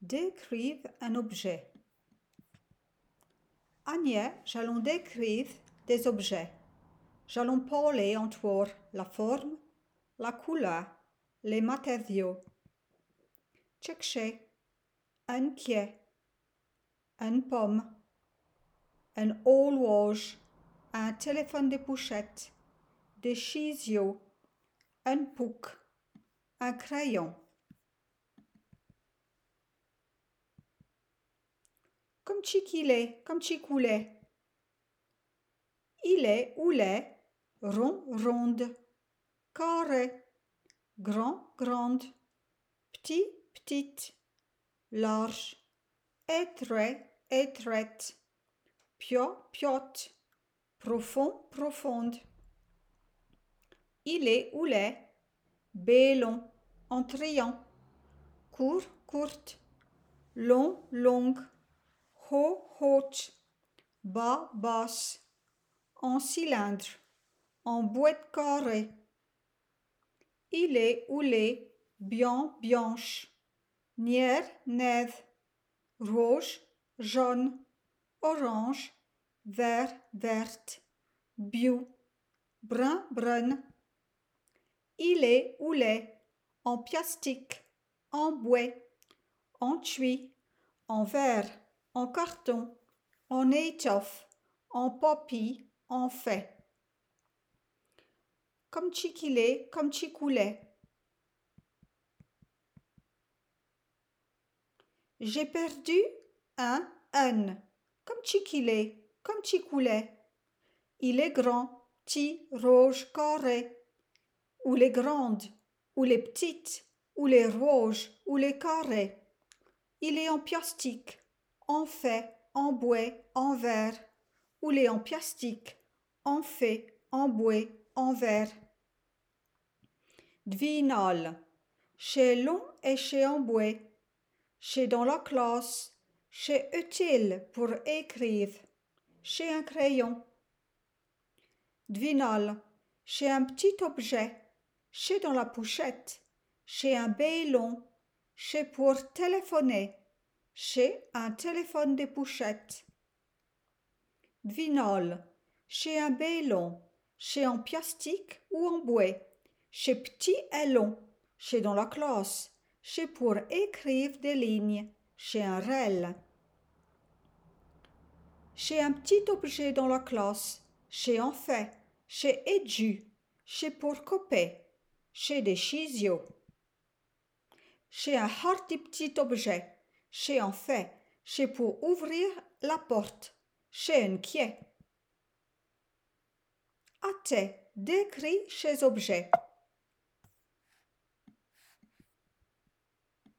Décrive un objet. Agnès, j'allons décrire des objets. J'allons parler entre la forme, la couleur, les matériaux. Chercher un pied, une pomme, un horloge, un téléphone de pochette, des ciseaux, un pouc, un crayon. Comme qu'il est, comme coulet. Il est ou les, rond, ronde, carré, grand, grande, petit, petite, large, étrait, étroite, piot, piote, profond, profonde. Il est ou les, bélon, en triant, court, courte, long, longue, haut, haute, bas, basse, en cylindre, en boîte carrée. Il est ou les, bien, blanche, nier, neve, rouge, jaune, orange, vert, verte, bio, brun, brun. Il est ou les, en plastique, en bois, en tuile, en verre, en carton, en étoffe, en papier, en fait. Comme qu'il est, comme coulet. J'ai perdu un âne. Comme qu'il est, comme coulet. Il est grand, petit, rouge, carré. Ou les grandes, ou les petites, ou les rouges, ou les carrés. Il est en plastique, en fait, en bois, en verre. Ou les en plastique, en fait, en bois, en verre. Devinal. Chez long et chez en bois. Chez dans la classe. Chez utile pour écrire. Chez un crayon. Devinal. Chez un petit objet. Chez dans la pochette. Chez un ballon. Chez pour téléphoner. Chez un téléphone de pochette. Devinal. Chez un ballon. Chez en plastique ou en bois. Chez petit et long. Chez dans la classe. Chez pour écrire des lignes. Chez un rel. Chez un petit objet dans la classe. Chez en fait. Chez édu. Chez pour copier. Chez des ciseaux. Chez un hardi petit objet. Chez en fait. Chez pour ouvrir la porte. Chez un quai. Décrit chez objet.